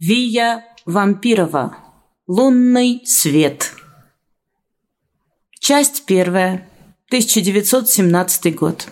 Вия Вампирова. Лунный свет. Часть первая. 1917 год.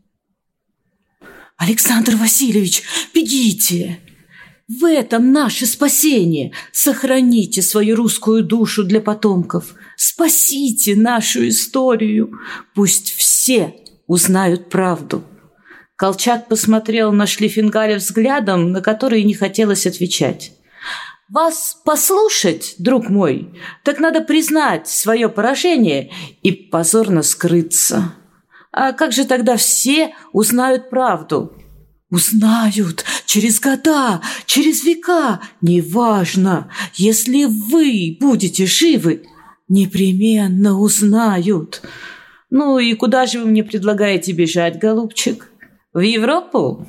Александр Васильевич, бегите! В этом наше спасение. Сохраните свою русскую душу для потомков. Спасите нашу историю. Пусть все узнают правду. Колчак посмотрел на Шлиффенгаля взглядом, на который не хотелось отвечать. «Вас послушать, друг мой, так надо признать свое поражение и позорно скрыться. А как же тогда все узнают правду?» «Узнают через года, через века, неважно. Если вы будете живы, непременно узнают». «Ну и куда же вы мне предлагаете бежать, голубчик? В Европу?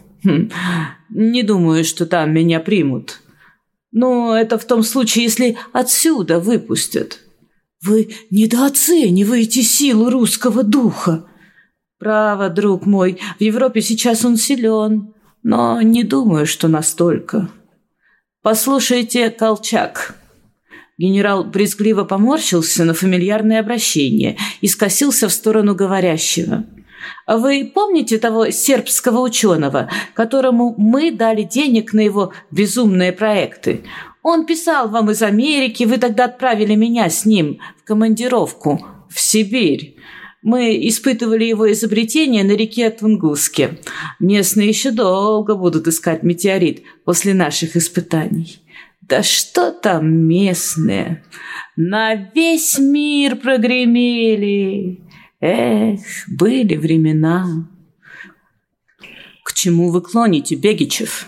Не думаю, что там меня примут. Но это в том случае, если отсюда выпустят». «Вы недооцениваете силу русского духа». «Право, друг мой, в Европе сейчас он силен, но не думаю, что настолько. Послушайте, Колчак». Генерал брезгливо поморщился на фамильярное обращение и скосился в сторону говорящего. «Вы помните того сербского ученого, которому мы дали денег на его безумные проекты? Он писал вам из Америки, вы тогда отправили меня с ним в командировку в Сибирь. Мы испытывали его изобретение на реке Тунгуске. Местные еще долго будут искать метеорит после наших испытаний. Да что там местные? На весь мир прогремели. Эх, были времена». «К чему вы клоните, Бегичев?»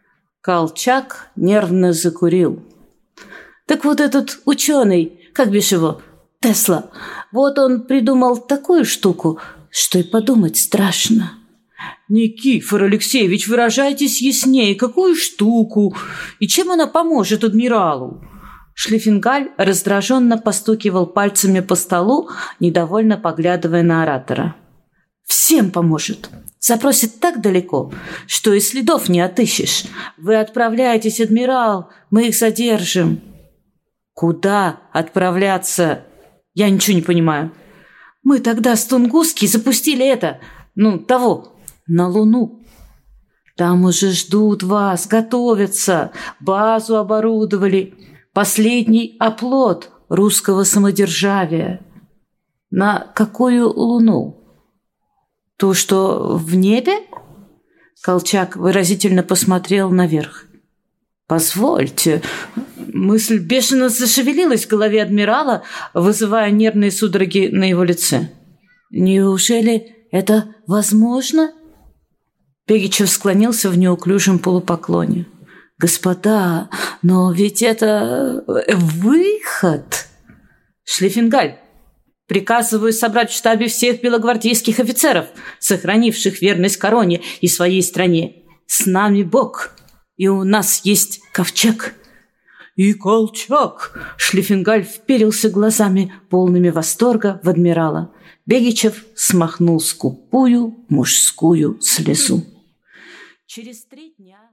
Колчак нервно закурил. «Так вот этот ученый, как бишь его, Тесла, вот он придумал такую штуку, что и подумать страшно». «Никифор Алексеевич, выражайтесь яснее, какую штуку? И чем она поможет адмиралу?» Шлиффенгаль раздраженно постукивал пальцами по столу, недовольно поглядывая на оратора. «Всем поможет. Запросит так далеко, что и следов не отыщешь. Вы отправляетесь, адмирал, мы их задержим». «Куда отправляться? Я ничего не понимаю». «Мы тогда с Тунгуски запустили того, на Луну. Там уже ждут вас, готовятся, базу оборудовали. Последний оплот русского самодержавия». «На какую Луну? Ту, что в небе?» Колчак выразительно посмотрел наверх. «Позвольте». Мысль бешено зашевелилась в голове адмирала, вызывая нервные судороги на его лице. «Неужели это возможно?» Бегичев склонился в неуклюжем полупоклоне. «Господа, но ведь это выход!» «Шлиффенгаль, приказываю собрать в штабе всех белогвардейских офицеров, сохранивших верность короне и своей стране. С нами Бог, и у нас есть ковчег». «И Колчак!» Шлиффенгаль вперился глазами, полными восторга, в адмирала. Бегичев смахнул скупую мужскую слезу. Через 3 дня...